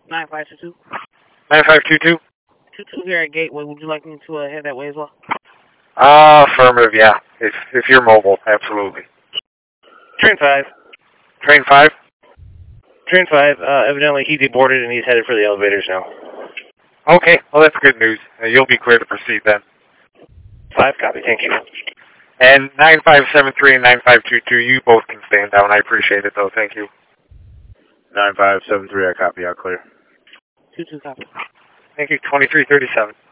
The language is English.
9522. 9522? 22 here at Gateway. Would you like me to head that way as well? Affirmative, yeah. If you're mobile, absolutely. Train 5. Train 5? Train 5, evidently he deboarded and he's headed for the elevators now. Okay, well that's good news. You'll be clear to proceed then. 5, copy, thank you. And 9573 and 9522, you both can stand down. I appreciate it though, thank you. 9573, I copy, I'll clear. 22, copy. Thank you, 2337.